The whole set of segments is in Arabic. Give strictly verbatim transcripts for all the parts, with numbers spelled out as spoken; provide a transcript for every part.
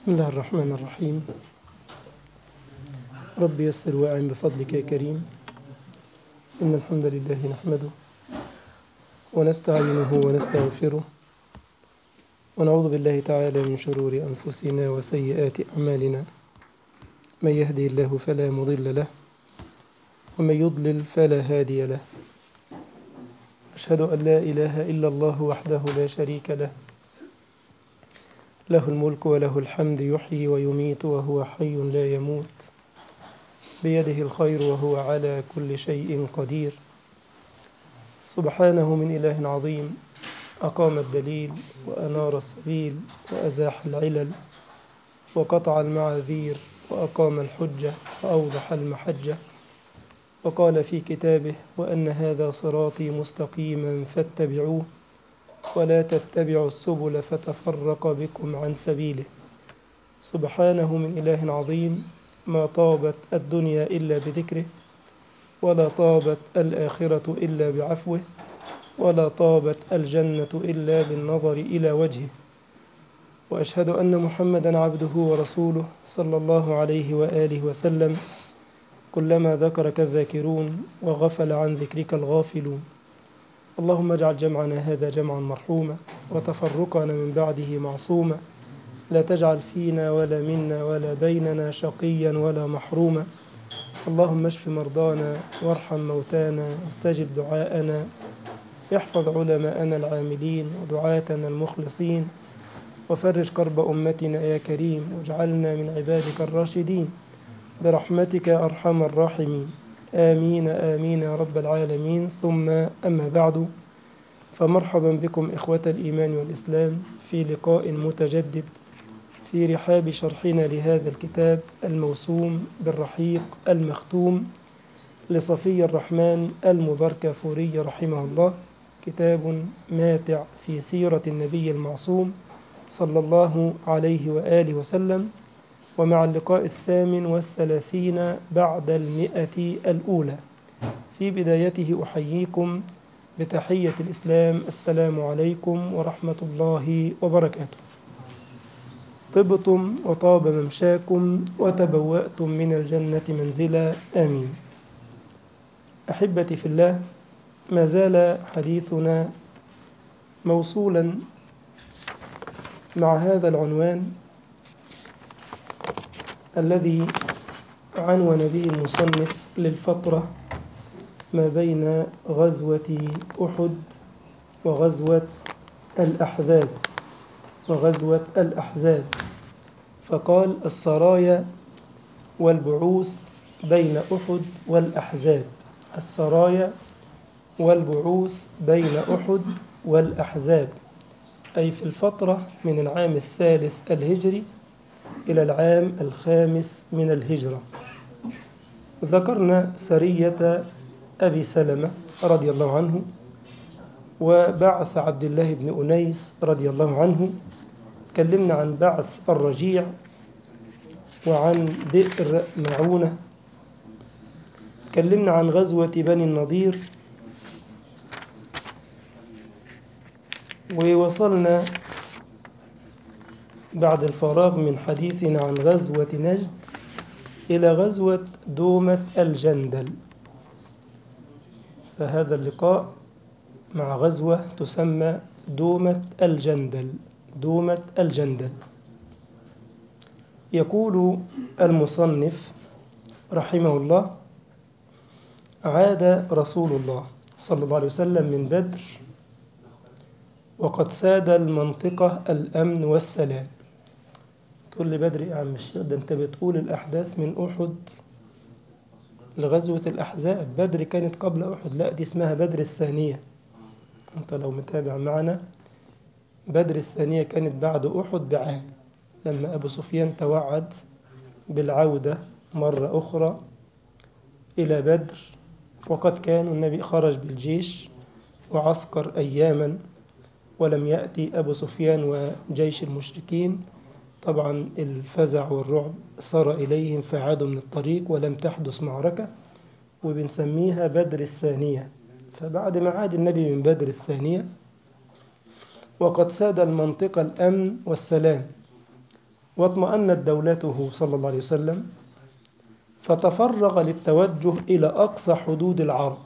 بسم الله الرحمن الرحيم. رب يسر وأعن بفضلك يا كريم. إن الحمد لله نحمده ونستعينه ونستغفره ونعوذ بالله تعالى من شرور أنفسنا وسيئات أعمالنا. من يهدي الله فلا مضل له ومن يضلل فلا هادي له. أشهد أن لا إله إلا الله وحده لا شريك له، له الملك وله الحمد، يحيي ويميت وهو حي لا يموت، بيده الخير وهو على كل شيء قدير. سبحانه من إله عظيم أقام الدليل وأنار السبيل وأزاح العلل وقطع المعاذير وأقام الحجة وأوضح المحجة، وقال في كتابه: وأن هذا صراطي مستقيما فاتبعوه ولا تتبعوا السبل فتفرق بكم عن سبيله. سبحانه من إله عظيم ما طابت الدنيا إلا بذكره، ولا طابت الآخرة إلا بعفوه، ولا طابت الجنة إلا بالنظر إلى وجهه. وأشهد أن محمدا عبده ورسوله صلى الله عليه وآله وسلم، كلما ذكرك الذاكرون وغفل عن ذكرك الغافلون. اللهم اجعل جمعنا هذا جمعا مرحوما وتفرقنا من بعده معصوما، لا تجعل فينا ولا منا ولا بيننا شقيا ولا محروما. اللهم اشف مرضانا وارحم موتانا واستجب دعاءنا، احفظ علماءنا العاملين ودعاتنا المخلصين، وفرج كرب أمتنا يا كريم، واجعلنا من عبادك الراشدين برحمتك يا أرحم الراحمين. آمين آمين يا رب العالمين. ثم أما بعد، فمرحبا بكم إخوة الإيمان والإسلام في لقاء متجدد في رحاب شرحنا لهذا الكتاب الموسوم بالرحيق المختوم لصفي الرحمن المباركفوري رحمه الله، كتاب ماتع في سيرة النبي المعصوم صلى الله عليه وآله وسلم، ومع اللقاء الثامن والثلاثين بعد المئة الأولى. في بدايته أحييكم بتحية الإسلام: السلام عليكم ورحمة الله وبركاته. طبتم وطاب ممشاكم وتبوأتم من الجنة منزلا، آمين. أحبتي في الله، ما زال حديثنا موصولا مع هذا العنوان الذي عنون به المصنف للفترة ما بين غزوة أحد وغزوة الأحزاب وغزوة الأحزاب فقال: السرايا والبعوث بين أحد والأحزاب. السرايا والبعوث بين أحد والأحزاب، أي في الفترة من العام الثالث الهجري إلى العام الخامس من الهجرة. ذكرنا سرية أبي سلمة رضي الله عنه، وبعث عبد الله بن أنيس رضي الله عنه. تكلمنا عن بعث الرجيع وعن بئر معونة. تكلمنا عن غزوة بني النضير، ووصلنا بعد الفراغ من حديثنا عن غزوة نجد إلى غزوة دومة الجندل. فهذا اللقاء مع غزوة تسمى دومة الجندل. دومة الجندل. يقول المصنف رحمه الله: عاد رسول الله صلى الله عليه وسلم من بدر وقد ساد المنطقة الأمن والسلام. تقول لي: بدر يا عم الشيخ، ده أنت بتقول الأحداث من أحد لغزوة الأحزاب. بدر كانت قبل أحد. لا، دي اسمها بدر الثانية. أنت لو متابع معنا، بدر الثانية كانت بعد أحد بعام، لما أبو سفيان توعد بالعودة مرة أخرى إلى بدر، وقد كان النبي خرج بالجيش وعسكر أياما، ولم يأتي أبو سفيان وجيش المشركين. طبعا الفزع والرعب صار إليهم فعادوا من الطريق ولم تحدث معركة، وبنسميها بدر الثانية. فبعد ما عاد النبي من بدر الثانية وقد ساد المنطقة الأمن والسلام، واطمأنت دولته صلى الله عليه وسلم، فتفرغ للتوجه إلى أقصى حدود العرب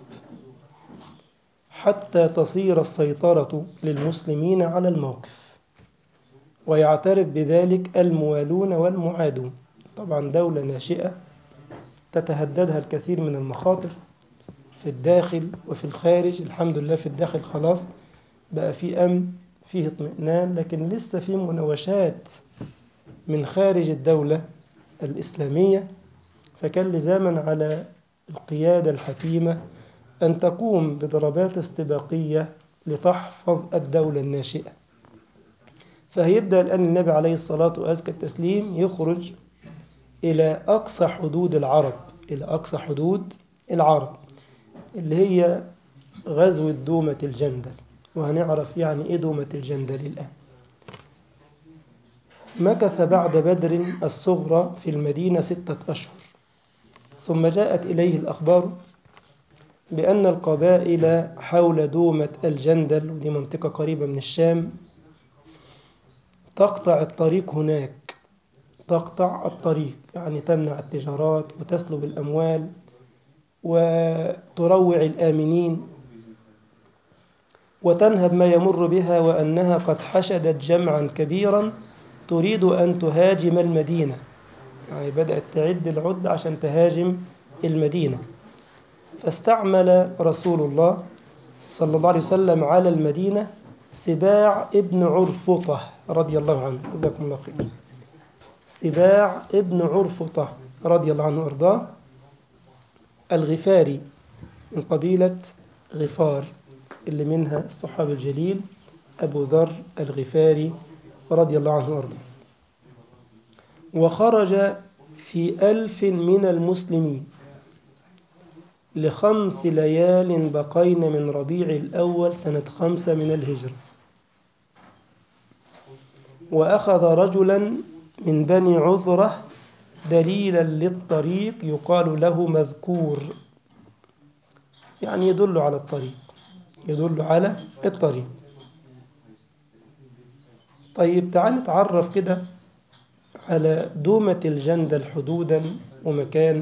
حتى تصير السيطرة للمسلمين على الموقف، ويعترف بذلك الموالون والمعادون. طبعا دولة ناشئة تتهددها الكثير من المخاطر في الداخل وفي الخارج. الحمد لله في الداخل خلاص بقى في أمن، فيه اطمئنان، لكن لسه في مناوشات من خارج الدولة الإسلامية. فكان لزاما على القيادة الحكيمة أن تقوم بضربات استباقية لتحفظ الدولة الناشئة. فهيبدأ الآن النبي عليه الصلاة وأزكى التسليم يخرج إلى أقصى حدود العرب، إلى أقصى حدود العرب اللي هي غزوة دومة الجندل، وهنعرف يعني إيه دومة الجندل الآن. مكث بعد بدر الصغرى في المدينة ستة أشهر، ثم جاءت إليه الأخبار بأن القبائل حول دومة الجندل، ودي منطقة قريبة من الشام، تقطع الطريق هناك. تقطع الطريق يعني تمنع التجارات وتسلب الأموال وتروع الآمنين وتنهب ما يمر بها، وأنها قد حشدت جمعا كبيرا تريد أن تهاجم المدينة. يعني بدأت تعد العد عشان تهاجم المدينة. فاستعمل رسول الله صلى الله عليه وسلم على المدينة سباع ابن عرفطة رضي الله عنه، جزاكم الله خير. سباع ابن عرفطة رضي الله عنه وارضاه، الغفاري من قبيلة غفار، اللي منها الصحابي الجليل أبو ذر الغفاري رضي الله عنه وارضاه. وخرج في ألف من المسلمين لخمس ليال بقين من ربيع الأول سنة خمسة من الهجرة، وأخذ رجلا من بني عذرة دليلا للطريق يقال له مذكور، يعني يدل على الطريق، يدل على الطريق. طيب تعال نتعرف كده على دومة الجندل حدودا ومكان.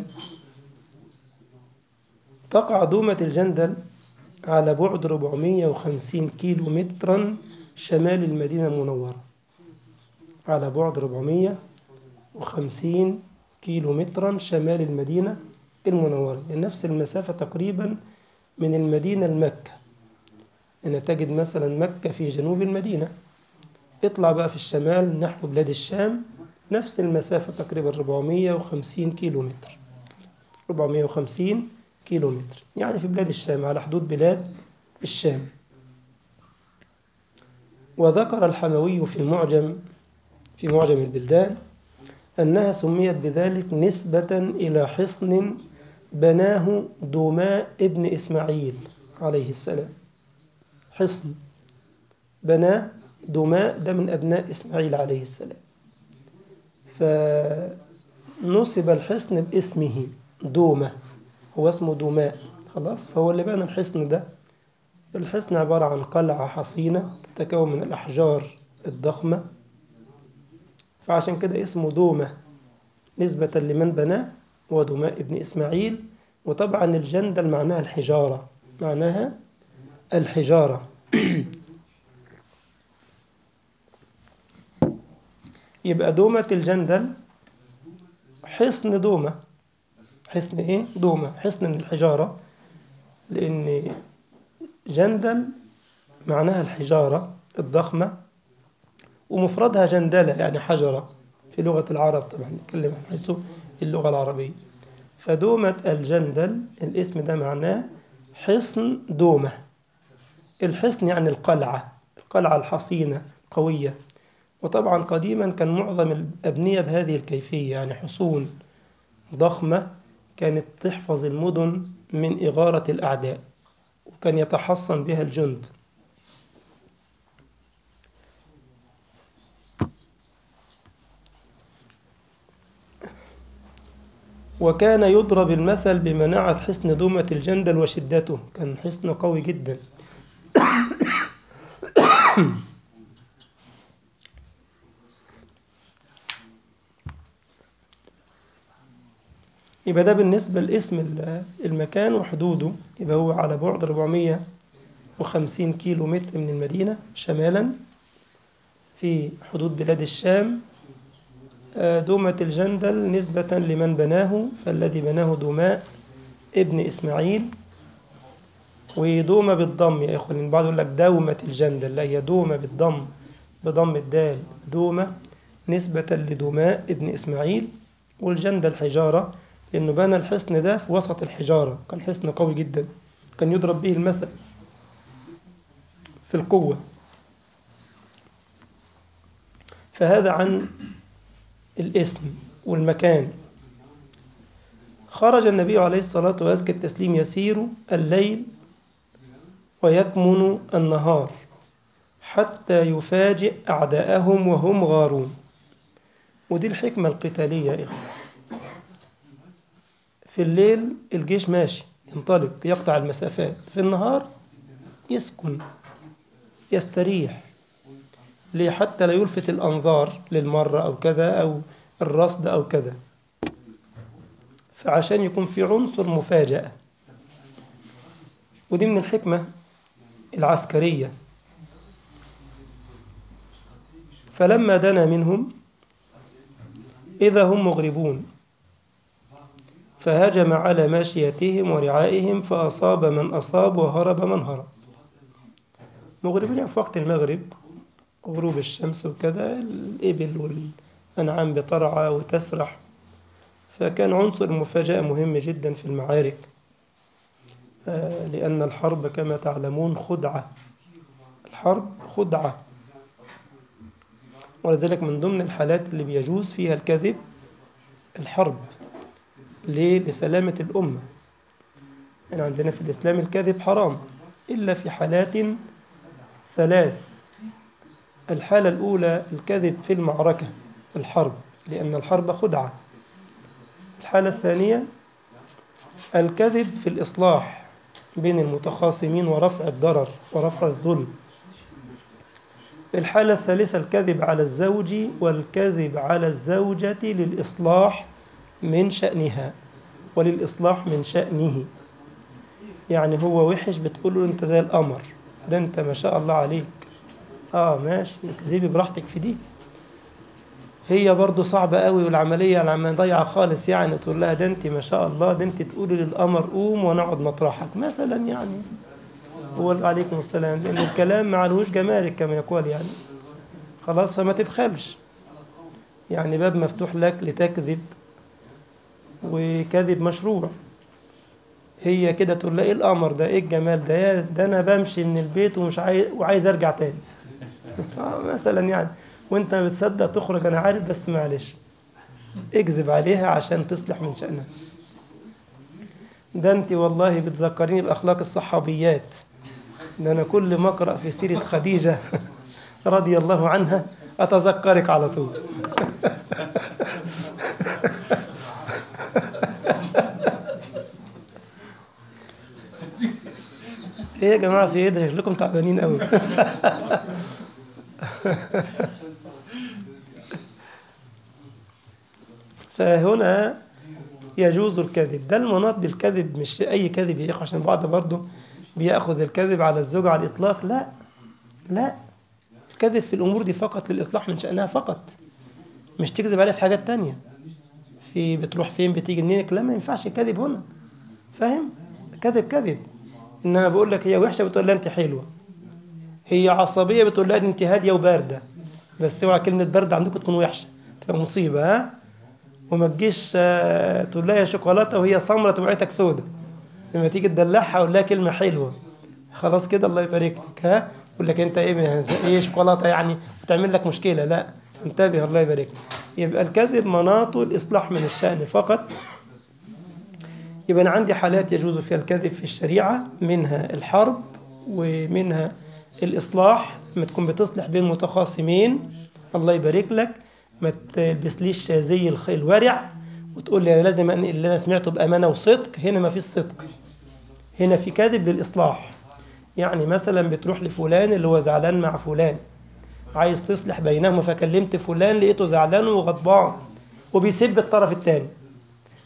تقع دومة الجندل على بعد أربعمائة وخمسين كيلو مترا شمال المدينة المنورة، على بعد أربعمائة وخمسين كيلو مترا شمال المدينة المنورة، يعني نفس المسافة تقريبا من المدينة لمكة. أن تجد مثلا مكة في جنوب المدينة، اطلع بقى في الشمال نحو بلاد الشام، نفس المسافة تقريبا أربعمائة وخمسين كيلو متر، أربعمائة وخمسين كيلو متر، يعني في بلاد الشام، على حدود بلاد الشام. وذكر الحموي في المعجم في معجم البلدان أنها سميت بذلك نسبة إلى حصن بناه دوماء ابن إسماعيل عليه السلام. حصن بناه دوماء، ده من أبناء إسماعيل عليه السلام، فنسب الحصن باسمه دومة، هو اسمه دوماء خلاص، فهو اللي بنى الحصن ده. الحصن عبارة عن قلعة حصينة تتكون من الأحجار الضخمة، فعشان كده اسمه دومة نسبة لمن بناه ودوماء ابن إسماعيل. وطبعا الجندل معناها الحجارة، معناها الحجارة. يبقى دومة الجندل حصن دومة، حصن إيه؟ دومة، حصن من الحجارة، لأن جندل معناها الحجارة الضخمة، ومفردها جندلة يعني حجرة في لغة العرب، طبعا نتكلم عن حيث اللغة العربية. فدومة الجندل الاسم ده معناه حصن دومة. الحصن يعني القلعة، القلعة الحصينة قوية. وطبعا قديما كان معظم الأبنية بهذه الكيفية، يعني حصون ضخمة كانت تحفظ المدن من إغارة الأعداء، وكان يتحصن بها الجند. وكان يضرب المثل بمناعة حصن دومة الجندل وشدته، كان حصن قوي جدا. يبقى ده بالنسبة لاسم المكان وحدوده، يبقى هو على بعد أربعمائة وخمسين كيلو متر من المدينة شمالا في حدود بلاد الشام. دومة الجندل نسبة لمن بناه، فالذي بناه دوماء ابن إسماعيل. ودومة بالضم يا إخوان، البعض يقول لك دومة الجندل، لا، هي دومة بالضم بضم الدال، دومة نسبة لدوماء ابن إسماعيل. والجندل حجارة، لأنه بنى الحصن ده في وسط الحجارة، كان حصن قوي جدا، كان يضرب به المثل في القوة. فهذا عن الاسم والمكان. خرج النبي عليه الصلاة وأزكى التسليم يسير الليل ويكمن النهار حتى يفاجئ أعداءهم وهم غارون. ودي الحكمة القتالية يا إخوة. في الليل الجيش ماشي ينطلق يقطع المسافات، في النهار يسكن يستريح، ليه؟ حتى لا يلفت الأنظار للمرة أو كذا أو الرصد أو كذا، فعشان يكون في عنصر مفاجأة. ودي من الحكمة العسكرية. فلما دنا منهم إذا هم مغربون، فهجم على ماشيتهم ورعائهم فأصاب من أصاب وهرب من هرب. مغربين في وقت المغرب، غروب الشمس وكذا، الإبل والأنعام بترعى وتسرح، فكان عنصر المفاجأة مهم جدا في المعارك، لأن الحرب كما تعلمون خدعة، الحرب خدعة. ولذلك من ضمن الحالات اللي بيجوز فيها الكذب الحرب. ليه؟ لسلامة الأمة. يعني عندنا في الإسلام الكذب حرام إلا في حالات ثلاث. الحالة الأولى الكذب في المعركة في الحرب، لأن الحرب خدعة. الحالة الثانية الكذب في الإصلاح بين المتخاصمين ورفع الضرر ورفع الظلم. الحالة الثالثة الكذب على الزوج والكذب على الزوجة للإصلاح من شأنها وللإصلاح من شأنه. يعني هو وحش بتقول له أنت زي القمر، ده أنت ما شاء الله عليك، آه ماشي كذبي براحتك في دي. هي برضو صعبة قوي والعملية العملية ضيعة خالص، يعني تقول لها ده أنت ما شاء الله، ده أنت تقولي للقمر قوم ونقعد مطرحك مثلا، يعني هو عليكم السلام، لأن الكلام ما عليهوش جمالك كما يقول، يعني خلاص فما تبخلش، يعني باب مفتوح لك لتكذب وكذب مشروع. هي كده تقول لها ايه القمر ده، ايه الجمال ده، يا ده انا بمشي من البيت ومش عايز وعايز ارجع تاني آه مثلا يعني، وانت ما بتصدق تخرج، انا عارف بس معلش اكذب عليها عشان تصلح من شأنها. ده انت والله بتذكريني باخلاق الصحابيات، ده انا كل ما اقرا في سيره خديجه رضي الله عنها اتذكرك على طول ايه يا جماعه في ايه ده، شكلكم تعبانين قوي فهنا يجوز الكذب. ده المناط بالكذب، مش اي كذب يا اخو، عشان بعض برضه بياخذ الكذب على الزوجة على الاطلاق. لا لا، الكذب في الامور دي فقط للاصلاح من شأنها فقط، مش تكذب عليها في حاجات تانية، في بتروح فين بتيجي منين، لا ما ينفعش الكذب هنا، فاهم؟ كذب كذب. انما بقول لك هي وحشه بتقول لها انت حلوه، هي عصبيه بتقول لها انت هاديه وبارده، بس اوعى كلمه بارده عندكم تكون وحشه، تبقى مصيبه. ها، وما تجيش تقول لها يا شوكولاته وهي سمره تبعتك سودا، لما تيجي تدلعها قول لها كلمه حلوه، خلاص كده الله يبارك لك. ها، يقول لك انت ايه ايه شوكولاته يعني وتعمل لك مشكله، لا انتبه الله يبارك. يبقى الكذب مناطه الاصلاح من الشأن فقط. يبقى أنا عندي حالات يجوز فيها الكذب في الشريعة، منها الحرب ومنها الإصلاح، ما تكون بتصلح بين متخاصمين الله يبارك لك، ما تلبسليش زي الورع وتقول لي لازم أنقل اللي أنا سمعته بأمانة وصدق. هنا ما فيش صدق، هنا في كذب للإصلاح. يعني مثلا بتروح لفلان اللي هو زعلان مع فلان، عايز تصلح بينهم، فكلمت فلان لقيته زعلان وغضبان وبيسب الطرف الثاني،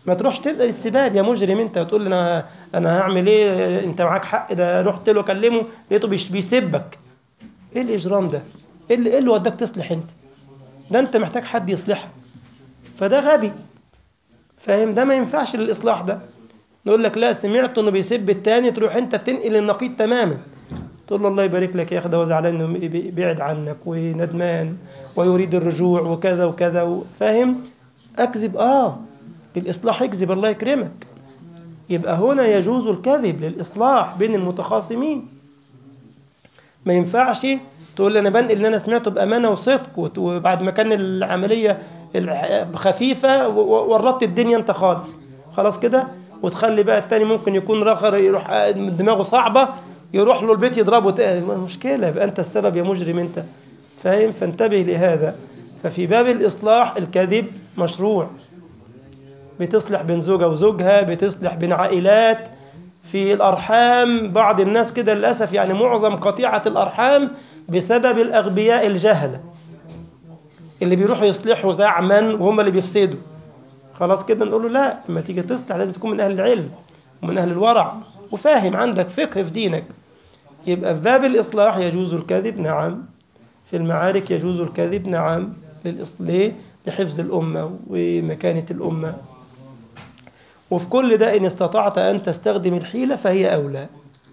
ما تروحش تلقى السباب يا مجرم انت وتقول لي انا انا هعمل ايه، انت معاك حق، ده رحت له كلمه لقيته بيش- بيسبك. ايه الاجرام ده؟ ايه اللي, إيه اللي وداك تصلح انت؟ ده انت محتاج حد يصلحك، فده غبي. فاهم؟ ده ما ينفعش للاصلاح ده. نقول لك لا سمعت انه بيسب التاني، تروح انت تنقل النقيض تماما، تقول له الله يبارك لك يا اخي، ده هو زعلان انه بي- بيعد عنك وندمان ويريد الرجوع وكذا وكذا و- فاهم؟ اكذب اه للاصلاح، يكذب الله يكرمك. يبقى هنا يجوز الكذب للاصلاح بين المتخاصمين. ما ينفعش تقول لي انا بنقل اللي انا سمعته بامانه وصدق، وت- وبعد ما كان العمليه الع- خفيفه و- و- ورطت الدنيا انت خالص، خلاص كده. وتخلي بقى التاني ممكن يكون رخر، يروح دماغه صعبه، يروح له البيت يضربه تاني، مشكله، يبقى انت السبب يا مجرم انت. فاهم؟ فانتبه لهذا. ففي باب الاصلاح الكذب مشروع. بتصلح بين زوجة وزوجها، بتصلح بين عائلات، في الأرحام. بعض الناس كده للأسف يعني معظم قطيعة الأرحام بسبب الأغبياء الجهلة اللي بيروحوا يصلحوا زعما وهم اللي بيفسدوا. خلاص كده نقول له لا، لما تيجي تصلح لازم تكون من أهل العلم ومن أهل الورع وفاهم، عندك فقه في دينك. يبقى في باب الإصلاح يجوز الكذب نعم، في المعارك يجوز الكذب نعم، للإصلاح لحفظ الأمة ومكانة الأمة. وفي كل ده إن استطعت أن تستخدم الحيلة فهي أولى.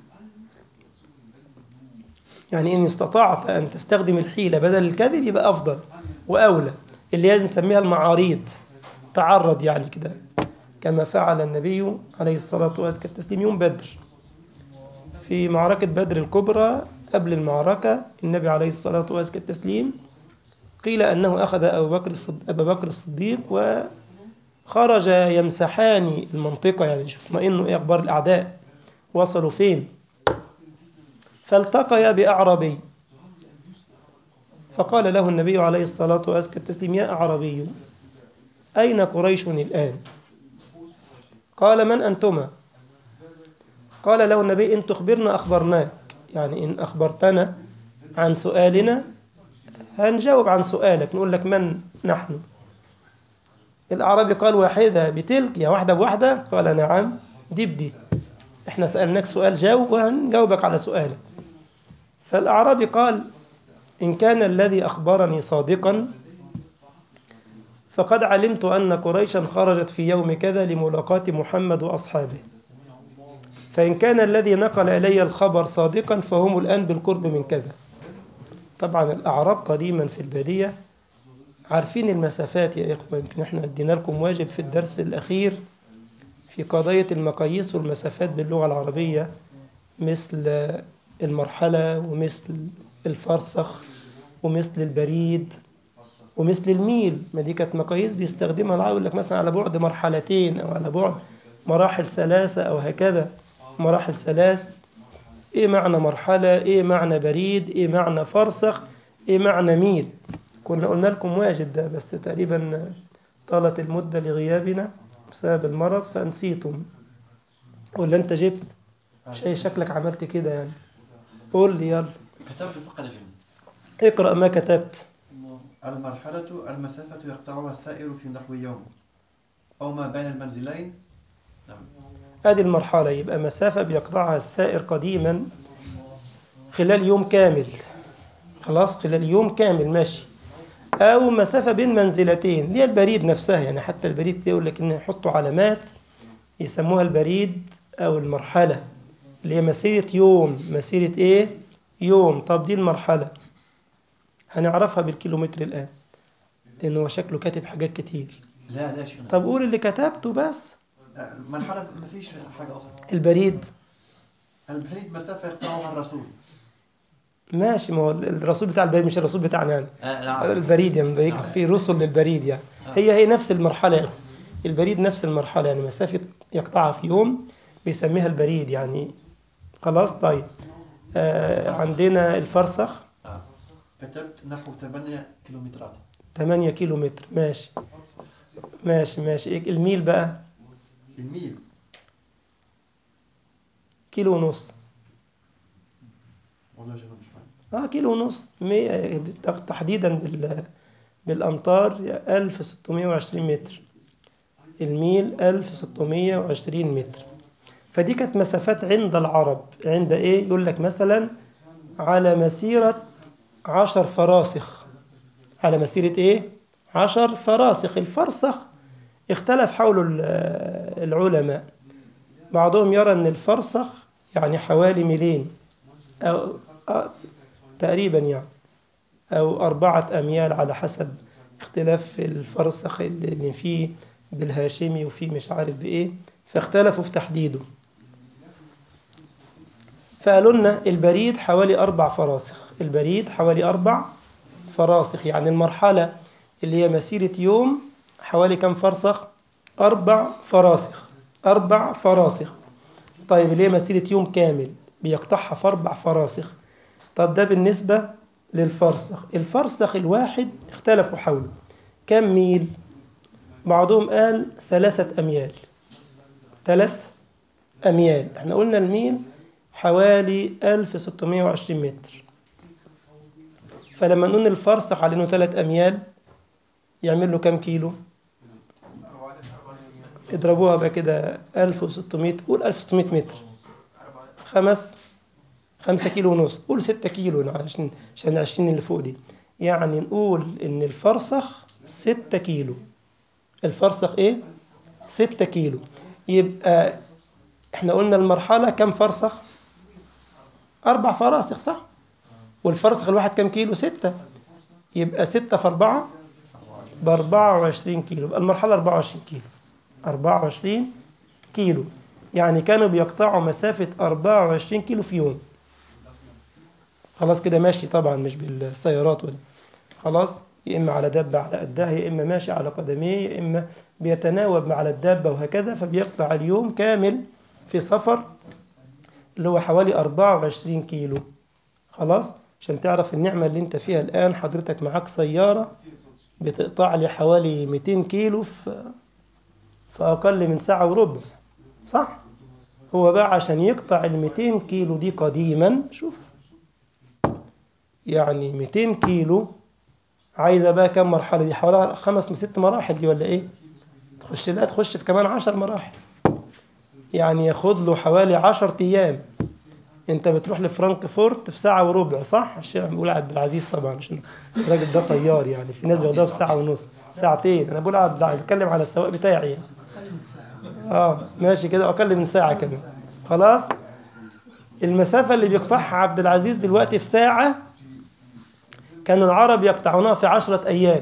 يعني إن استطعت أن تستخدم الحيلة بدل الكذب يبقى أفضل وأولى، اللي هي نسميها المعاريض. تعرض يعني كده، كما فعل النبي عليه الصلاة والسلام يوم بدر. في معركة بدر الكبرى قبل المعركة النبي عليه الصلاة والسلام قيل أنه أخذ أبو بكر الصديق, أبو بكر الصديق وخرج يمسحان المنطقة، يعني يشوف ما إنه إيه أخبار الأعداء وصلوا فين. فالتقيا بأعرابي فقال له النبي عليه الصلاة والسلام يا أعرابي أين قريش الآن؟ قال من أنتما؟ قال له النبي إن تخبرنا أخبرناك، يعني إن أخبرتنا عن سؤالنا هنجاوب عن سؤالك، نقول لك من نحن. الأعرابي قال واحدة بتلك، يا واحدة بواحدة؟ قال نعم دي بدي، احنا سألناك سؤال جاوب وهنجاوبك على سؤالك. فالأعرابي قال إن كان الذي أخبرني صادقا فقد علمت أن قريشا خرجت في يوم كذا لملاقاة محمد وأصحابه، فإن كان الذي نقل إلي الخبر صادقا فهم الآن بالقرب من كذا. طبعا الأعراب قديما في البادية عارفين المسافات يا إخوة، يمكن احنا ادينا لكم واجب في الدرس الأخير في قضية المقاييس والمسافات باللغة العربية، مثل المرحلة ومثل الفرسخ ومثل البريد ومثل الميل. ما دي كانت مقاييس بيستخدمها العرب، يقول لك مثلا على بعد مرحلتين أو على بعد مراحل ثلاثة أو هكذا، مراحل ثلاث. إيه معنى مرحلة؟ إيه معنى بريد؟ إيه معنى فرسخ؟ إيه معنى ميل؟ كنا قلنا لكم واجب ده، بس تقريبا طالت المدة لغيابنا بسبب المرض فنسيتم، ولا أنت جبت شيء شكلك عملت كده يعني. قول لي يلا. كتبت فقط. اقرأ ما كتبت. المرحلة المسافة يقطعها السائر في نحو يوم أو ما بين المنزلين. نعم. هذه المرحلة يبقى مسافة بيقطعها السائر قديما خلال يوم كامل، خلاص خلال يوم كامل ماشي، أو مسافة بين منزلتين اللي هي البريد نفسها. يعني حتى البريد يقول لك إن يحطوا علامات يسموها البريد أو المرحلة، اللي هي مسيرة يوم. مسيرة إيه؟ يوم. طب دي المرحلة هنعرفها بالكيلومتر الآن لأنه هو شكله كاتب حاجات كتير. لا لا شنو. طب قول اللي كتبته بس. المرحلة ما فيش حاجة أخرى. البريد. البريد مسافة يقطعها الرسول. ماشي، ما هو الرسول بتاع البريد مش الرسول بتاعنا يعني. آه نعم. البريد يعني نعم. في رسل للبريد يعني. آه. هي هي نفس المرحلة يا أخي. البريد نفس المرحلة، يعني مسافة يقطعها في يوم بيسميها البريد يعني. خلاص طيب. آه عندنا الفرسخ. آه. كتبت نحو ثمانية كيلومترات. ثمانية كيلو متر ماشي ماشي ماشي. إيه الميل بقى؟ الميل كيلو ونص. والله شنو مش فاهم. اه كيلو ونص مي... تحديدا بال... بالأمتار ألف وستمائة وعشرين متر. الميل ألف وستمائة وعشرين متر. فدي كانت مسافات عند العرب، عند إيه؟ يقول لك مثلا على مسيرة عشر فراسخ. على مسيرة إيه؟ عشر فراسخ. الفرسخ اختلف حول العلماء، بعضهم يرى أن الفرسخ يعني حوالي ميلين أو أو تقريبا يعني، أو أربعة أميال على حسب اختلاف الفرسخ اللي فيه بالهاشمي وفيه مش عارف بإيه، فاختلفوا في تحديده. فقالوا لنا البريد حوالي أربع فراسخ. البريد حوالي أربع فراسخ، يعني المرحلة اللي هي مسيرة يوم حوالي كم فرسخ؟ أربع فراسخ. أربع فراسخ. طيب اللي هي مسيرة يوم كامل بيقطعها في أربع فراسخ. طب ده بالنسبة للفرسخ. الفرسخ الواحد اختلفوا حوله كم ميل؟ بعضهم قال ثلاثة أميال. ثلاث أميال. احنا قلنا الميل حوالي ألف وستمائة وعشرين متر، فلما نقول الفرسخ على انه ثلاث أميال يعمل له كم كيلو؟ اضربوها بقى كده ألف وستمائة، قول ألف وستمائة متر، خمس خمسة كيلو ونص، قول ستة كيلو عشان عشان العشرين اللي فوق دي. يعني نقول ان الفرسخ ستة كيلو. الفرسخ ايه؟ ستة كيلو. يبقى احنا قلنا المرحلة كم فرسخ؟ أربع فراسخ صح؟ والفرسخ الواحد كم كيلو؟ ستة. يبقى ستة في أربعة بأربعة وعشرين كيلو. يبقى المرحلة أربعة وعشرين كيلو. أربعة وعشرين كيلو. يعني كانوا بيقطعوا مسافة أربعة وعشرين كيلو في يوم. خلاص كده ماشي طبعا، مش بالسيارات ولا خلاص، يا إما على دابة على قدها، يا إما ماشي على قدميه، يا إما بيتناوب على الدابة وهكذا. فبيقطع اليوم كامل في سفر اللي هو حوالي أربعة وعشرين كيلو. خلاص، عشان تعرف النعمة اللي انت فيها الآن. حضرتك معاك سيارة بتقطع لي حوالي مئتين كيلو في في أقل من ساعة وربع صح؟ هو بقى عشان يقطع ال مئتين كيلو دي قديما، شوف يعني مئتين كيلو عايزة بقى كم مرحلة دي؟ حوالي خمس من ست مراحل دي ولا ايه؟ تخش لا تخش في كمان عشر مراحل، يعني ياخد له حوالي عشر أيام. انت بتروح لفرانكفورت في ساعة وربع صح؟ الشيخ بيقول عبد العزيز طبعا عشان الراجل ده طيار، يعني في ناس بياخدوها في ساعة ونص ساعتين. انا بقول عبد بتكلم على السواق بتاعي يعني. اه ماشي كده، اقل من ساعة كمان. خلاص، المسافة اللي بيقطعها عبد العزيز دلوقتي في ساعة كان العرب يقطعونها في عشرة أيام.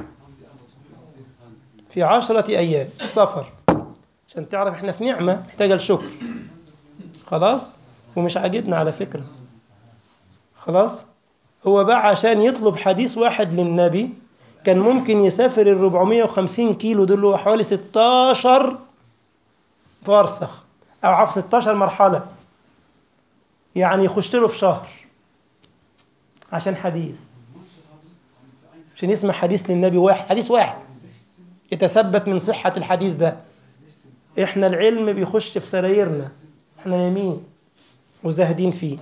في عشرة أيام سفر. عشان تعرف احنا في نعمة محتاجة الشكر. خلاص، ومش عاجبنا على فكرة. خلاص، هو بقى عشان يطلب حديث واحد للنبي كان ممكن يسافر ال أربعمائة وخمسين كيلو دول، هو حوالي ستاشر فرسخ أو عفوا ستاشر مرحلة، يعني يخش له في شهر عشان حديث، عشان يسمع حديث للنبي واحد، حديث واحد يتثبت من صحة الحديث ده. احنا العلم بيخش في سرايرنا، احنا نايمين وزاهدين فيه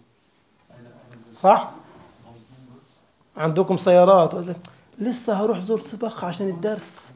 صح؟ عندكم سيارات، لسه هروح زور سباق عشان الدرس.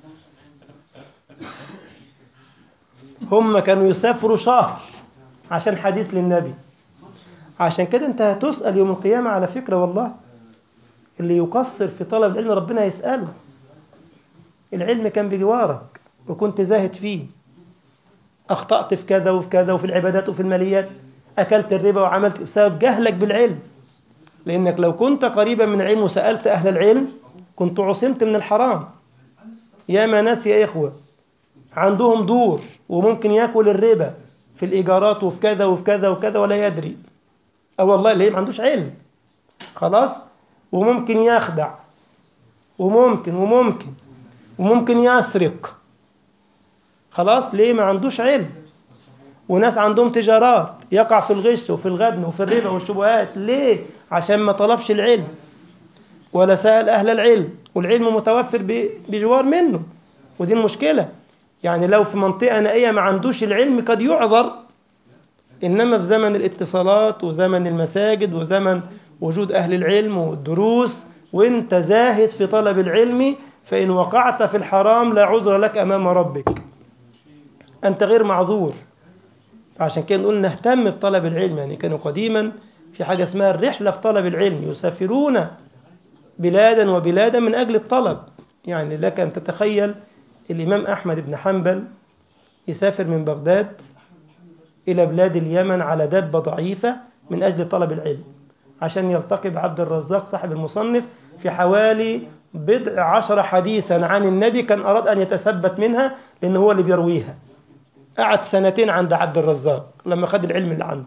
هم كانوا يسافروا شهر عشان حديث للنبي. عشان كده انت هتسأل يوم القيامة على فكرة والله. اللي يقصر في طلب العلم ربنا يسأله. العلم كان بجوارك وكنت زاهد فيه، أخطأت في كذا وفي كذا وفي العبادات وفي الماليات، أكلت الربا وعملت بسبب جهلك بالعلم. لأنك لو كنت قريبا من العلم وسألت أهل العلم كنت عصمت من الحرام. يا ما ناس يا إخوة عندهم دور وممكن يأكل الربا في الإيجارات وفي كذا وفي كذا وكذا ولا يدري. أو والله ليه؟ ما عندوش علم. خلاص، وممكن يخدع وممكن وممكن وممكن يسرق. خلاص، ليه؟ ما عندوش علم. وناس عندهم تجارات يقع في الغش وفي الغبن وفي الربا والشبهات. ليه؟ عشان ما طلبش العلم ولا سأل أهل العلم، والعلم متوفر بجوار منه. ودي المشكلة. يعني لو في منطقة نائية ما عندوش العلم قد يعذر، إنما في زمن الاتصالات وزمن المساجد وزمن وجود أهل العلم والدروس وانت زاهد في طلب العلم، فإن وقعت في الحرام لا عذر لك أمام ربك. أنت غير معذور. عشان كده نقول نهتم بطلب العلم. يعني كانوا قديما في حاجة اسمها الرحلة في طلب العلم، يسافرون بلادا وبلادا من أجل الطلب. يعني لك أن تتخيل الإمام أحمد بن حنبل يسافر من بغداد إلى بلاد اليمن على دابة ضعيفة من أجل طلب العلم، عشان يلتقي بعبد الرزاق صاحب المصنف في حوالي بضع عشر حديثا عن النبي كان أراد أن يتثبت منها، لأنه هو اللي بيرويها. قعد سنتين عند عبد الرزاق لما خد العلم اللي عنده.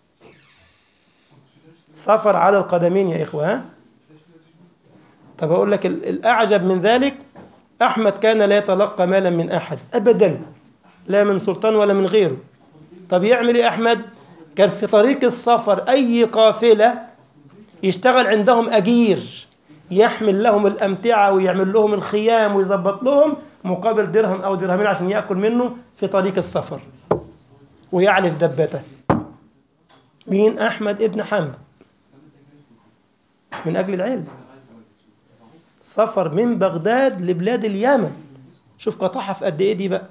سفر على القدمين يا إخوة. طب أقول لك الأعجب من ذلك، أحمد كان لا يتلقى مالا من أحد أبدا، لا من سلطان ولا من غيره. طب يعمل إيه أحمد؟ كان في طريق السفر أي قافلة يشتغل عندهم أجير، يحمل لهم الأمتعة ويعمل لهم الخيام ويظبط لهم مقابل درهم أو درهمين عشان يأكل منه في طريق السفر ويعلف دبته. مين؟ أحمد ابن حنبل. من أجل العلم سفر من بغداد لبلاد اليمن. شوف قطعها في قد إيه دي بقى،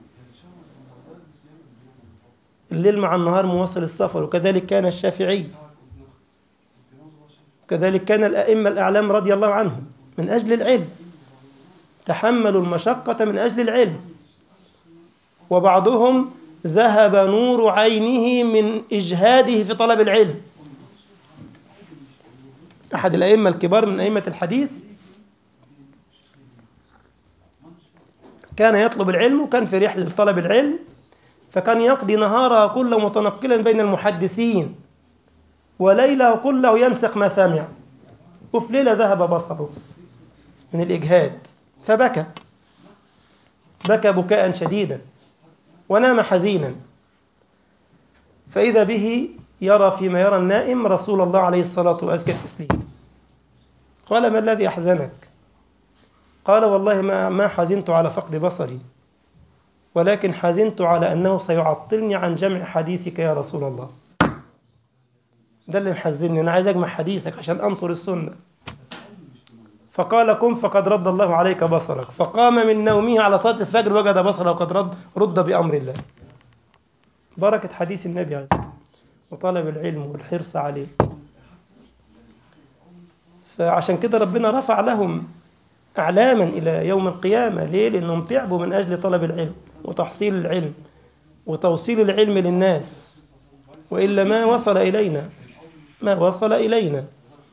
الليل مع النهار مواصل السفر. وكذلك كان الشافعي، كذلك كان الأئمة الأعلام رضي الله عنهم من أجل العلم، تحملوا المشقة من أجل العلم. وبعضهم ذهب نور عينه من إجهاده في طلب العلم. أحد الأئمة الكبار من أئمة الحديث كان يطلب العلم وكان في رحلة طلب العلم، فكان يقضي نهاره كله متنقلا بين المحدثين وليله كله ينسخ ما سمع. وفي ليلة ذهب بصره من الإجهاد فبكى، بكى بكاء شديدا ونام حزينا. فإذا به يرى فيما يرى النائم رسول الله عليه الصلاة والسلام. قال: ما الذي أحزنك؟ قال: والله ما ما حزنت على فقد بصري، ولكن حزنت على أنه سيعطلني عن جمع حديثك يا رسول الله. ده اللي محزنني، أنا عايز أجمع حديثك عشان أنصر السنة. فقال: قم فقد رد الله عليك بصرك. فقام من نومه على صلاة الفجر وجد بصره قد رد, رد بأمر الله. بركة حديث النبي عليه الصلاة والسلام وطلب العلم والحرص عليه. فعشان كده ربنا رفع لهم أعلاما إلى يوم القيامة. ليه؟ لأنهم تعبوا من أجل طلب العلم وتحصيل العلم وتوصيل العلم للناس، وإلا ما وصل إلينا ما وصل إلينا.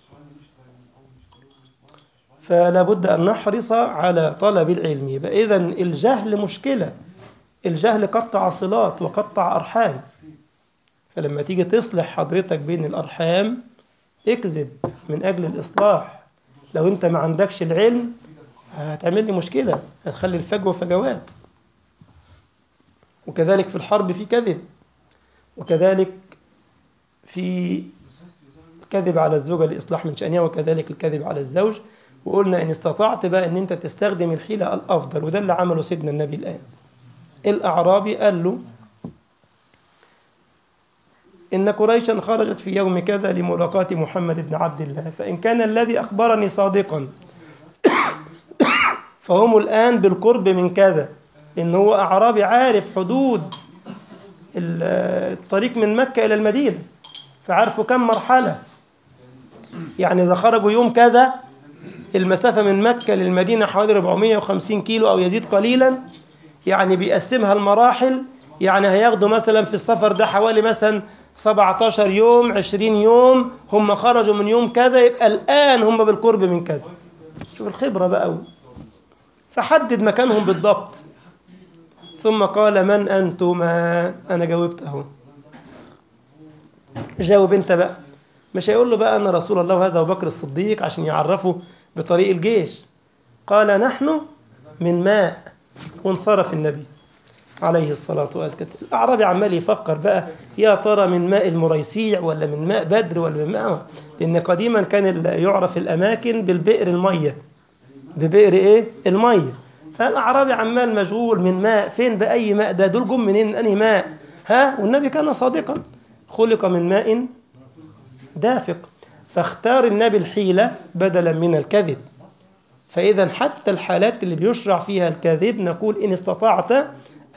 فلا بد أن نحرص على طلب العلم. يبقى إذن الجهل مشكلة، الجهل قطع صلات وقطع أرحام. فلما تيجي تصلح حضرتك بين الأرحام اكذب من أجل الإصلاح. لو أنت ما عندكش العلم هتعمل لي مشكلة، هتخلي الفجوة فجوات. وكذلك في الحرب في كذب، وكذلك في كذب على الزوجة لإصلاح من شأنها، وكذلك الكذب على الزوج. وقلنا إن استطعت بقى أن أنت تستخدم الحيلة الأفضل، وده اللي عمله سيدنا النبي الآن. الأعرابي قال له: إن قريشا خرجت في يوم كذا لملاقاة محمد بن عبد الله، فإن كان الذي أخبرني صادقا فهم الآن بالقرب من كذا. إن هو أعرابي عارف حدود الطريق من مكة إلى المدينة، فعارفوا كم مرحلة. يعني إذا خرجوا يوم كذا المسافة من مكة للمدينة حوالي أربعمائة وخمسين كيلو أو يزيد قليلا، يعني بيقسمها المراحل. يعني هياخدوا مثلا في السفر ده حوالي مثلا سبعة عشر يوم عشرين يوم، هم خرجوا من يوم كذا، يبقى الآن هم بالقرب من كذا. شوف الخبرة بقى. فحدد مكانهم بالضبط. ثم قال: من أنتما؟ أنا جاوبت أهو، جاوب أنت بقى. مش هيقول له بقى أنا رسول الله وهذا أبو بكر الصديق عشان يعرفه بطريق الجيش. قال: نحن من ماء. وانصرف النبي عليه الصلاة والسلام. الأعرابي عمال يفكر بقى، يا ترى من ماء المريسيع ولا من ماء بدر ولا من ماء، لأن قديما كان يعرف الأماكن بالبئر المية، ببئر إيه؟ المية. فالأعرابي عمال مشغول من ماء، فين بأي ماء ده؟ دول جم منين؟ أنهي ماء؟ ها؟ والنبي كان صادقا، خلق من ماء دافق. فاختار النبي الحيلة بدلا من الكذب. فإذا حتى الحالات اللي بيشرع فيها الكذب نقول: إن استطعت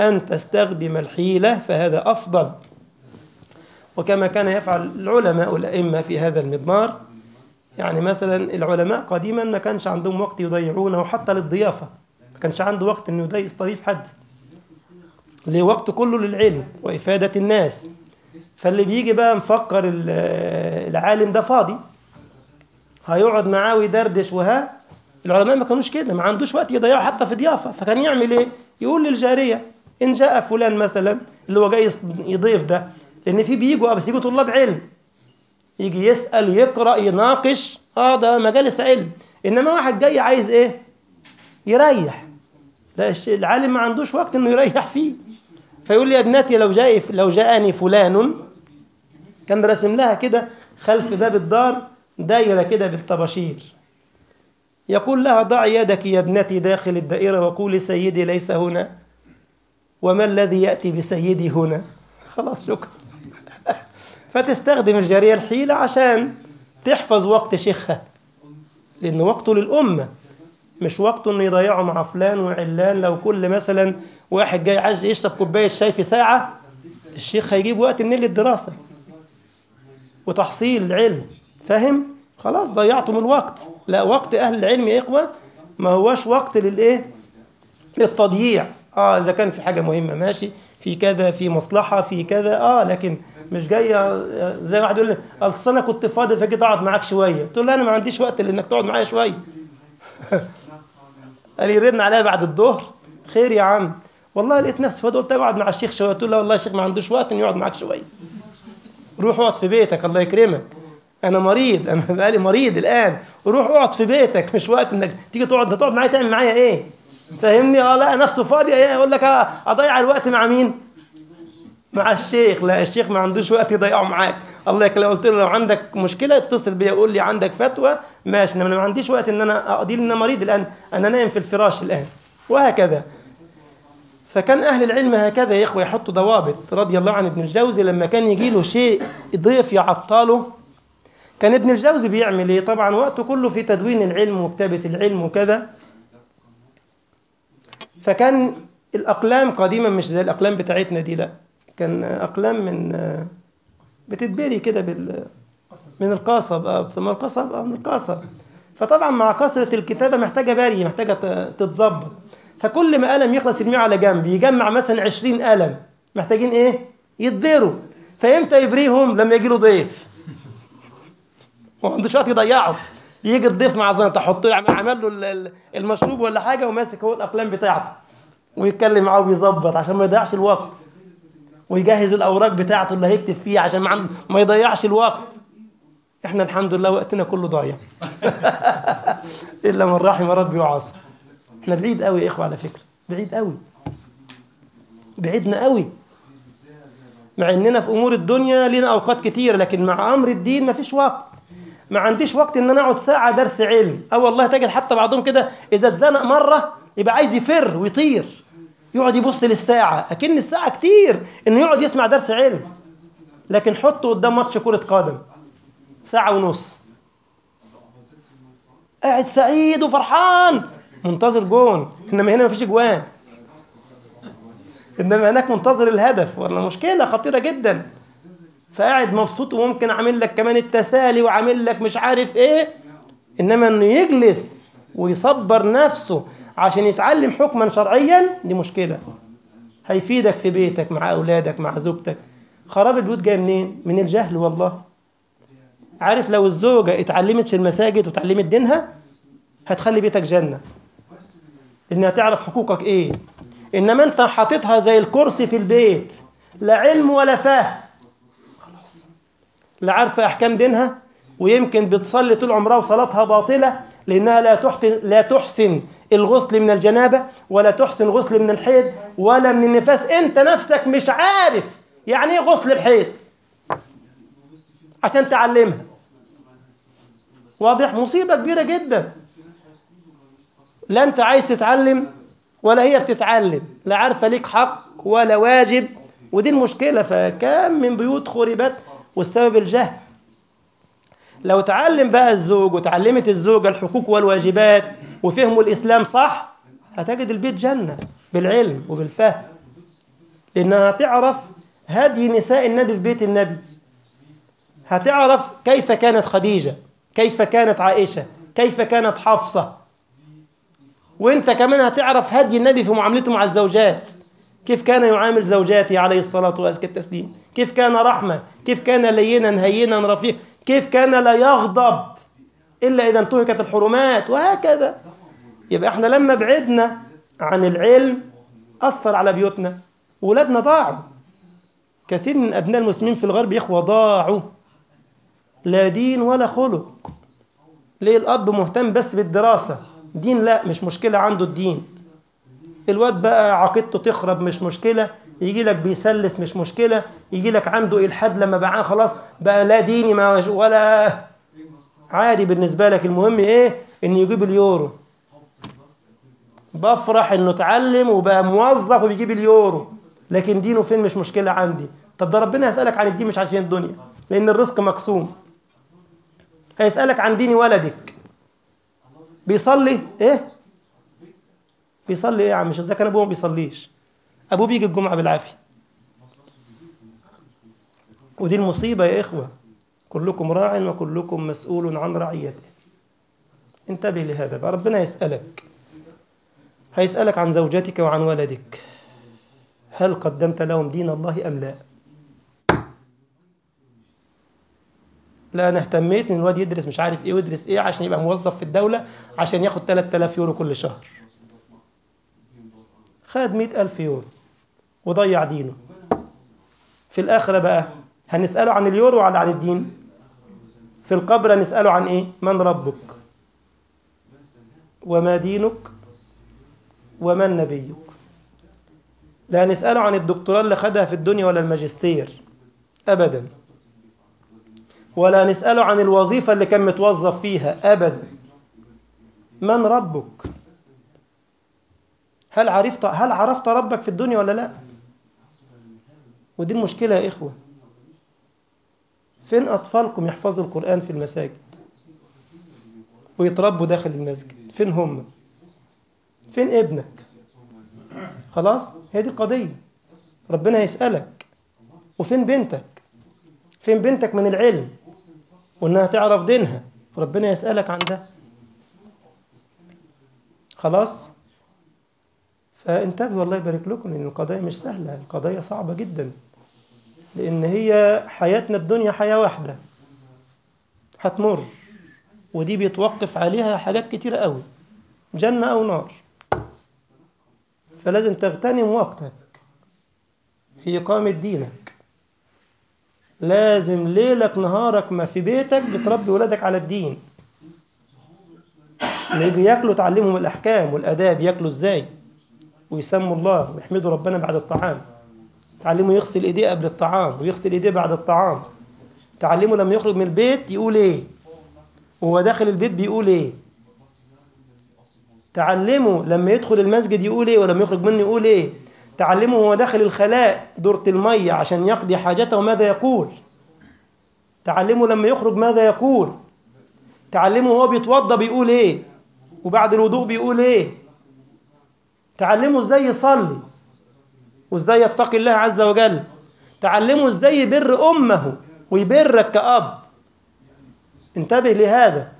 أن تستخدم الحيلة فهذا أفضل. وكما كان يفعل العلماء والأئمة في هذا المضمار، يعني مثلا العلماء قديما ما كانش عندهم وقت يضيعونه حتى للضيافة، ما كانش عنده وقت أنه يستضيف حد، ليه وقت كله للعلم وإفادة الناس. فاللي بيجي بقى مفكر العالم ده فاضي هيقعد معاه ويدردش وها، العلماء ما كانوش كده، ما عندوش وقت يضيعه حتى في ضيافة. فكان يعمل ايه؟ يقول للجارية إن جاء فلان مثلا اللي هو جاي يضيف ده، لأن في بيجوا بس يجوا طلاب علم، يجي يسأل يقرأ يناقش، اه ده مجالس علم. إنما واحد جاي عايز ايه؟ يريح. لا، العالم ما عندوش وقت إنه يريح فيه. فيقول لي يا ابنتي لو جاء لو جاءني فلان، كان رسم لها كده خلف باب الدار دايرة كده بالطباشير، يقول لها ضعي يدك يا ابنتي داخل الدائرة وقولي سيدي ليس هنا، وما الذي يأتي بسيدي هنا. خلاص شكرا. فتستخدم الجارية الحيلة عشان تحفظ وقت شيخها، لأن وقته للأمة، مش وقته أنه يضيعه مع فلان وعلان. لو كل مثلا واحد جاي عايز يشرب كوباية شاي في ساعة، الشيخ هيجيب وقت منين للدراسة وتحصيل العلم؟ فاهم؟ خلاص ضيعتم الوقت. لا، وقت أهل العلم يا إخوة ما هوش وقت للإيه؟ للتضييع. آه إذا كان في حاجة مهمة ماشي، في كذا، في مصلحة، في كذا، آه لكن مش جاي زي واحد يقول لي أصل أنا كنت فاضي فجيت أقعد معاك شوية، تقول له أنا ما عنديش وقت لأنك تقعد معايا شوية. قال يردنا عليا بعد الظهر، خير يا عم والله لقيت نفسي فاضي قلت أقعد مع الشيخ شوية، تقول له والله الشيخ ما عندوش وقت إنه يقعد معاك شوية، روح اقعد في بيتك الله يكرمك، أنا مريض، أنا بقالي مريض الآن، روح اقعد في بيتك، مش وقت إنك تيجي تقعد تقعد معايا تعمل معايا إيه؟ فاهمني؟ اه لا نفسه فاضي يقول لك اضيع الوقت مع مين؟ مع الشيخ. لا، الشيخ ما عندوش وقت يضيعه معاك. الله يكرمك، قلت له لو عندك مشكله اتصل بيا قول لي عندك فتوى ماشي، انا ما عنديش وقت ان انا اقضي لي، انا مريض الان، انا نايم في الفراش الان، وهكذا. فكان اهل العلم هكذا يا اخوه يحطوا ضوابط. رضي الله عن ابن الجوزي لما كان يجي له شيء ضيف يعطله، كان ابن الجوزي بيعمل ايه؟ طبعا وقته كله في تدوين العلم وكتابه العلم وكذا. فكان الأقلام قديما مش زي الأقلام بتاعتنا دي، لا، كان أقلام من بتتبري كده بال من القصب، اه بتسموها القصب، اه من القصب. فطبعا مع كثرة الكتابة محتاجة بري، محتاجة تتظبط. فكل ما قلم يخلص يرميه على جنب، يجمع مثلا عشرين قلم محتاجين ايه؟ يتبروا. فإمتى يبريهم؟ لما يجي له ضيف وما عندوش وقت يضيعه. يجي الضيف مع زنطة تحط له عمل له المشروب ولا حاجة وماسك هو الأقلام بتاعته ويتكلم معاه ويظبط عشان ما يضيعش الوقت، ويجهز الأوراق بتاعته اللي هيكتب فيها عشان ما يضيعش الوقت. احنا الحمد لله وقتنا كله ضايع إلا من رحم ربي وعصى. احنا بعيد قوي يا إخوة، على فكرة بعيد قوي، بعيدنا قوي، مع إننا في أمور الدنيا لنا أوقات كتير، لكن مع أمر الدين ما فيش وقت. ما عنديش وقت إن أنا أقعد ساعة درس علم. أو والله تجد حتى بعضهم كده إذا اتزنق مرة يبقى عايز يفر ويطير، يقعد يبص للساعة أكن الساعة كتير إنه يقعد يسمع درس علم. لكن حطه قدام ماتش كرة قدم ساعة ونص، قاعد سعيد وفرحان منتظر جون، إنما هنا مفيش جوان، إنما هناك منتظر الهدف، ولا مشكلة خطيرة جدا. فقاعد مبسوط وممكن عامل لك كمان التسالي وعامل لك مش عارف إيه، إنما إنه يجلس ويصبر نفسه عشان يتعلم حكما شرعيا دي مشكلة. هيفيدك في بيتك مع أولادك مع زوجتك. خراب البيوت جاي منين؟ من الجهل والله. عارف لو الزوجة اتعلمت في المساجد وتعلمت دينها هتخلي بيتك جنة، إنها تعرف حقوقك إيه. إنما أنت حاططها زي الكرسي في البيت، لا علم ولا فهم، لا عارفة أحكام دينها، ويمكن بتصلي طول عمرها وصلاتها باطلة لأنها لا تحسن لا تحسن الغسل من الجنابة، ولا تحسن الغسل من الحيض ولا من النفاس. أنت نفسك مش عارف يعني إيه غسل الحيض عشان تعلمها. واضح؟ مصيبة كبيرة جدا. لا أنت عايز تتعلم ولا هي بتتعلم، لا عارفة ليك حق ولا واجب، ودي المشكلة. فكم من بيوت خربت والسبب الجهل. لو تعلم بقى الزوج وتعلمت الزوجة الحقوق والواجبات وفهموا الإسلام صح، هتجد البيت جنة بالعلم وبالفهم. لأنها هتعرف هدي نساء النبي في بيت النبي، هتعرف كيف كانت خديجة، كيف كانت عائشة، كيف كانت حفصة. وانت كمان هتعرف هدي النبي في معاملته مع الزوجات، كيف كان يعامل زوجاته عليه الصلاة وأزكى التسليم، كيف كان رحمة، كيف كان لينا هينا رفيق، كيف كان لا يغضب إلا إذا انتهكت الحرمات، وهكذا. يبقى احنا لما بعدنا عن العلم أثر على بيوتنا، ولادنا ضاعوا. كثير من أبناء المسلمين في الغرب يا إخوة ضاعوا، لا دين ولا خلق. ليه؟ الأب مهتم بس بالدراسة، دين لا، مش مشكلة عنده الدين. الواد بقى عقيدته تخرب مش مشكلة، يجي لك بيسلس مش مشكلة، يجي لك عنده إلحاد لما بقى خلاص بقى لا ديني ما ولا عادي بالنسبة لك. المهم إيه؟ إنه يجيب اليورو. بفرح إنه اتعلم وبقى موظف وبيجيب اليورو، لكن دينه فين مش مشكلة عندي. طب ده ربنا يسألك عن الدين مش عشان الدنيا، لأن الرزق مقسوم. هيسألك عن دين ولدك بيصلي إيه؟ بيصلي إيه يا عم؟ مش إذا كان أبوه ما بيصليش، أبوه بيجي الجمعة بالعافية. ودي المصيبة يا إخوة، كلكم راع وكلكم مسؤول عن رعيته. انتبه لهذا بقى، ربنا يسألك، هيسألك عن زوجتك وعن ولدك، هل قدمت لهم دين الله أم لا؟ لا أنا اهتميت إن الواد يدرس مش عارف إيه ويدرس إيه عشان يبقى موظف في الدولة عشان ياخد ثلاثة آلاف يورو كل شهر. خد مئة ألف يورو وضيع دينه. في الآخرة بقى هنسأله عن اليورو ولا عن الدين؟ في القبر نسأله عن إيه؟ من ربك وما دينك ومن نبيك. لا نسأله عن الدكتوراه اللي خدها في الدنيا ولا الماجستير أبدا، ولا نسأله عن الوظيفة اللي كان متوظف فيها أبدا. من ربك؟ هل عرفت هل عرفت ربك في الدنيا ولا لا؟ ودي المشكلة يا إخوة. فين أطفالكم يحفظوا القرآن في المساجد ويتربوا داخل المسجد؟ فين هم؟ فين ابنك؟ خلاص هي دي القضية، ربنا يسألك. وفين بنتك؟ فين بنتك من العلم وإنها تعرف دينها؟ ربنا يسألك عن ده. خلاص فانتبهوا والله يبارك لكم، لأن القضايا مش سهلة، القضايا صعبة جدا، لأن هي حياتنا الدنيا حياة واحدة هتمر، ودي بيتوقف عليها حاجات كتيرة قوي، جنة أو نار. فلازم تغتنم وقتك في إقامة دينك، لازم ليلك نهارك ما في بيتك بتربي ولادك على الدين. اللي بياكلوا تعلمهم الأحكام والأداب، ياكلوا إزاي ويسموا الله ويحمدوا ربنا بعد الطعام. تعلموا يغسل إيديه قبل الطعام ويغسل إيديه بعد الطعام. تعلموا لما يخرج من البيت يقول إيه، وهو داخل البيت بيقول إيه. تعلموا لما يدخل المسجد يقول إيه ولما يخرج منه يقول إيه. تعلموا وهو داخل الخلاء دورة المية عشان يقضي حاجته ماذا يقول. تعلموا لما يخرج ماذا يقول. تعلموا وهو بيتوضى بيقول إيه وبعد الوضوء بيقول إيه. تعلموا إزاي يصلي وإزاي يتقي الله عز وجل. تعلموا إزاي يبر أمه ويبرك كأب. انتبه لهذا.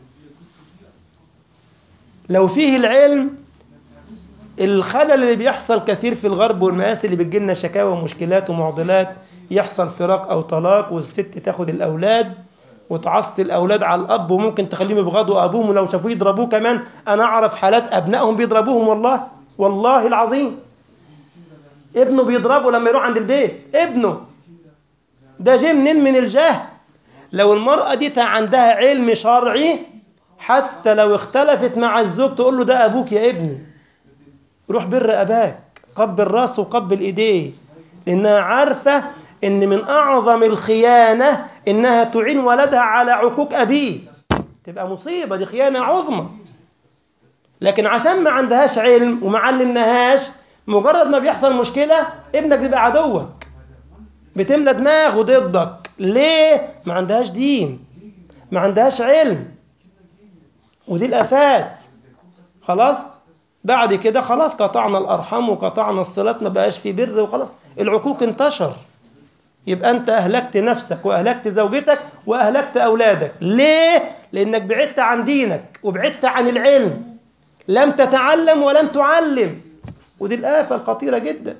لو فيه العلم، الخلل اللي بيحصل كثير في الغرب والمآسي اللي بتجيلنا شكاوى ومشكلات ومعضلات، يحصل فراق أو طلاق والست تاخد الأولاد وتعصي الأولاد على الأب، وممكن تخليهم يبغضوا أبوهم ولو شافوه يضربوه كمان. أنا أعرف حالات أبنائهم بيضربوهم، والله والله العظيم ابنه بيضربه لما يروح عند البيت. ابنه ده جه منين؟ من الجهل. لو المرأة دي عندها علم شرعي، حتى لو اختلفت مع الزوج تقول له ده أبوك يا ابني، روح بر أباك، قبل راسه وقبل إيديه، لأنها عارفة إن من أعظم الخيانة إنها تعين ولدها على عقوق أبيه. تبقى مصيبة، دي خيانة عظمى. لكن عشان ما عندهاش علم وما علمناهاش، مجرد ما بيحصل مشكلة ابنك بيبقى عدوك، بتملى دماغه ضدك. ليه؟ ما عندهاش دين، ما عندهاش علم. ودي الآفات. خلاص بعد كده خلاص قطعنا الأرحام وقطعنا الصلات، ما بقاش في بر وخلاص العقوق انتشر. يبقى أنت أهلكت نفسك وأهلكت زوجتك وأهلكت أولادك. ليه؟ لأنك بعدت عن دينك وبعدت عن العلم، لم تتعلم ولم تعلم، ودي الآفة الخطيرة جدا.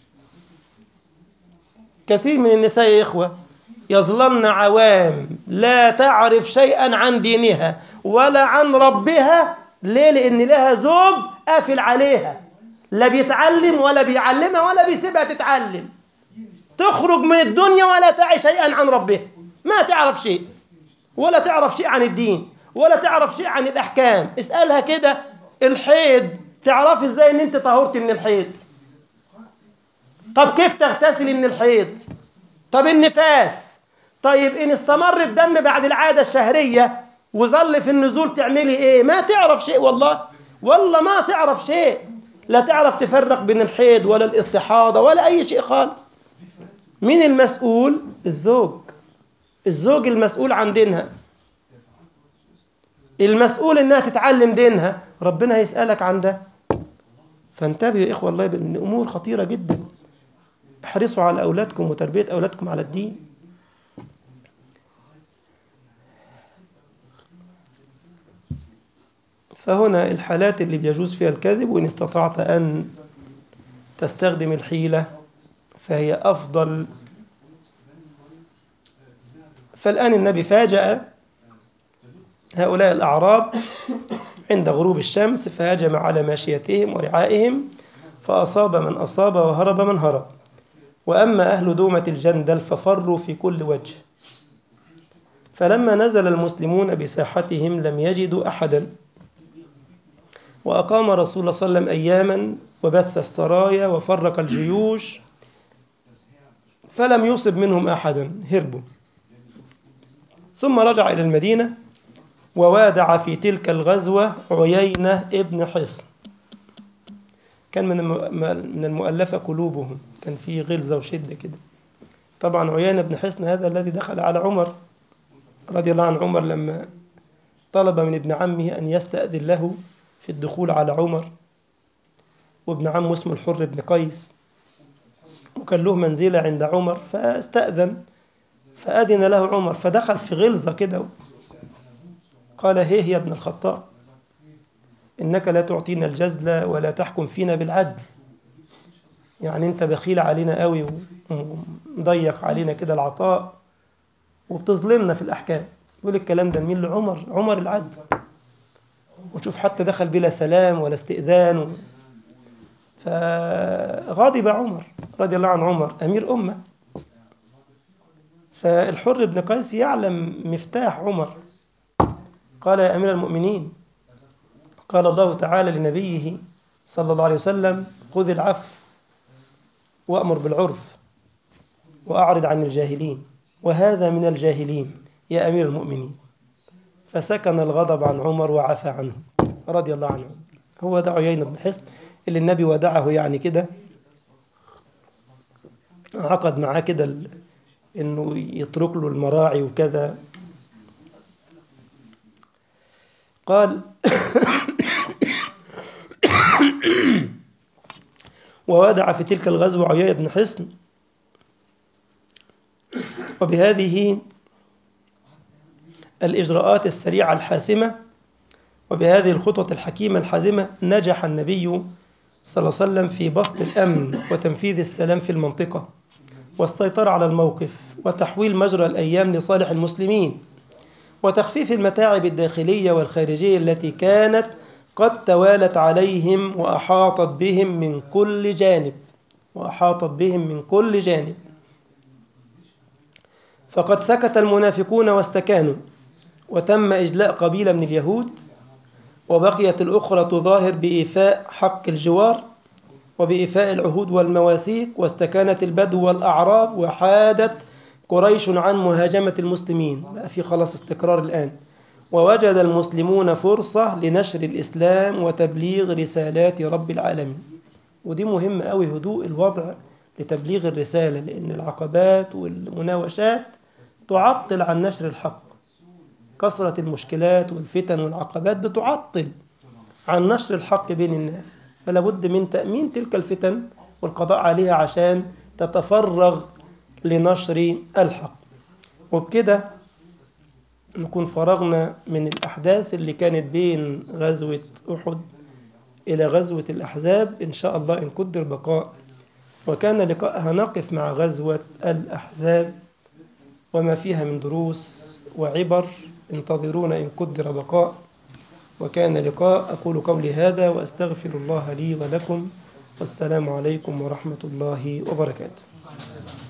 كثير من النساء يا إخوة يظلن عوام لا تعرف شيئا عن دينها ولا عن ربها. ليه؟ لأن لها زوج قافل عليها، لا بيتعلم ولا بيعلمها ولا بيسيبها تتعلم، تخرج من الدنيا ولا تعي شيئا عن ربها، ما تعرف شيء ولا تعرف شيء عن الدين ولا تعرف شيء عن الأحكام. اسألها كده، الحيض تعرف ازاي ان انت طهرت من الحيض؟ طب كيف تغتسل من الحيض؟ طب النفاس، طيب ان استمر الدم بعد العادة الشهرية وظل في النزول تعملي ايه؟ ما تعرف شيء، والله والله ما تعرف شيء، لا تعرف تفرق بين الحيض ولا الاستحاضة ولا اي شيء خالص. مين المسؤول؟ الزوج. الزوج المسؤول عن دينها، المسؤول انها تتعلم دينها، ربنا هيسألك عن ده. فانتبهوا يا اخوة، والله ان امور خطيرة جدا. احرصوا على اولادكم وتربية اولادكم على الدين. فهنا الحالات اللي بيجوز فيها الكذب، وإن استطعت أن تستخدم الحيلة فهي أفضل. فالآن النبي فاجأ هؤلاء الأعراب عند غروب الشمس، فهجم على ماشيتهم ورعائهم فأصاب من أصاب وهرب من هرب. وأما أهل دومة الجندل ففروا في كل وجه. فلما نزل المسلمون بساحتهم لم يجدوا أحدا، وأقام رسول الله صلى الله عليه وسلم أياما وبث السرايا وفرق الجيوش فلم يصب منهم أحدا، هربوا. ثم رجع إلى المدينة ووادع في تلك الغزوة عيينة ابن حصن. كان من المؤلفة قلوبهم، كان فيه غلظة وشدة كده. طبعا عيينة ابن حصن هذا الذي دخل على عمر رضي الله عن عمر لما طلب من ابن عمه أن يستأذن له في الدخول على عمر، وابن عمه اسمه الحر بن قيس، وكان له منزلة عند عمر، فاستأذن فأذن له عمر، فدخل في غلظة كده قال: هيه يا ابن الخطاب، إنك لا تعطينا الجزل ولا تحكم فينا بالعدل، يعني أنت بخيل علينا قوي ومضيق علينا كده العطاء وبتظلمنا في الأحكام. يقول الكلام ده مين؟ لعمر، عمر العدل. وشوف حتى دخل بلا سلام ولا استئذان. فغضب عمر رضي الله عن عمر أمير أمة. فالحر بن قيس يعلم مفتاح عمر، قال: يا أمير المؤمنين، قال الله تعالى لنبيه صلى الله عليه وسلم: خذ العفو وأمر بالعرف وأعرض عن الجاهلين، وهذا من الجاهلين يا أمير المؤمنين. فسكن الغضب عن عمر وعفى عنه رضي الله عنه. هو ده عيينة بن حصن اللي النبي ودعه، يعني كده عقد معاه كده إنه يترك له المراعي وكذا. قال: وودع في تلك الغزوة عيينة بن حصن. وبهذه الإجراءات السريعة الحاسمة وبهذه الخطوة الحكيمة الحازمة نجح النبي صلى الله عليه وسلم في بسط الأمن وتنفيذ السلام في المنطقة، والسيطرة على الموقف، وتحويل مجرى الأيام لصالح المسلمين، وتخفيف المتاعب الداخلية والخارجية التي كانت قد توالت عليهم وأحاطت بهم من كل جانب وأحاطت بهم من كل جانب. فقد سكت المنافقون واستكانوا، وتم إجلاء قبيلة من اليهود، وبقيت الأخرى تظاهر بإيفاء حق الجوار وبإيفاء العهود والمواثيق، واستكانت البدو والأعراب، وحادت قريش عن مهاجمة المسلمين. بقى في خلاص استقرار الآن. ووجد المسلمون فرصة لنشر الإسلام وتبليغ رسالات رب العالمين. ودي مهمة قوي، هدوء الوضع لتبليغ الرسالة، لأن العقبات والمناوشات تعطل عن نشر الحق. كثرة المشكلات والفتن والعقبات بتعطل. عن نشر الحق بين الناس، فلا بد من تأمين تلك الفتن والقضاء عليها عشان تتفرغ لنشر الحق. وبكده نكون فرغنا من الأحداث اللي كانت بين غزوة أحد إلى غزوة الأحزاب. إن شاء الله إن قدر بقاء وكان لقاء هنقف مع غزوة الأحزاب وما فيها من دروس وعبر. انتظرونا إن قدر بقاء وكان لقاء. أقول قولي هذا وأستغفر الله لي ولكم، والسلام عليكم ورحمة الله وبركاته.